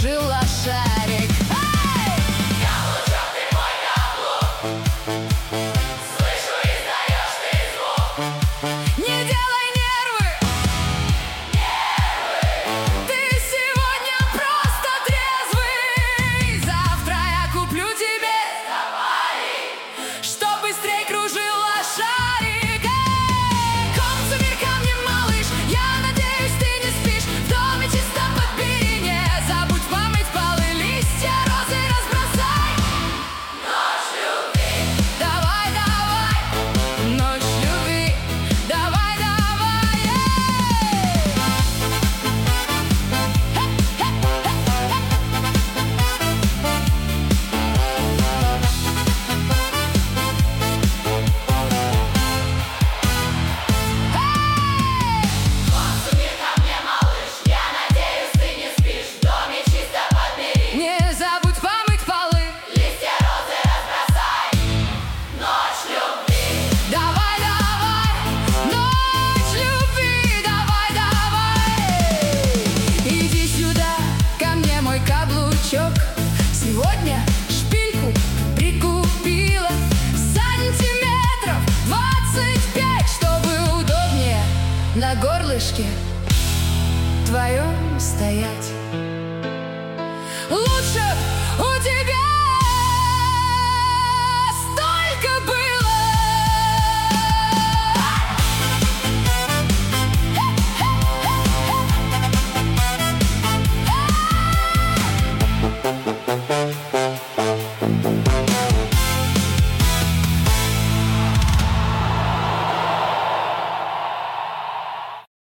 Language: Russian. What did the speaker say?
кружила шарик. Каблучок, ты мой каблук. Слышу, издаешь ты звук. Не делай нервы, ты сегодня просто трезвый. Завтра я куплю тебе Сафари. чтоб быстрей кружила шарик. Комната мирка мне, малыш, я надеюсь, ты не спишь. В доме чисто подбери, не забудь помыть полы, листья розы разбросай. Ночь любви. Давай, давай, ночь любви, давай, давай. Солнце мир ко мне, малыш. Я надеюсь, ты не спишь. В доме чисто подбери. Не забудь помыть полы. Листья розы разбросай. Ночь любви. Давай, давай, ночь любви, давай, давай. Иди сюда, ко мне, мой каблучок. Сегодня шпильку прикупила сантиметров 25, чтобы удобнее на горлышке твоем стоять.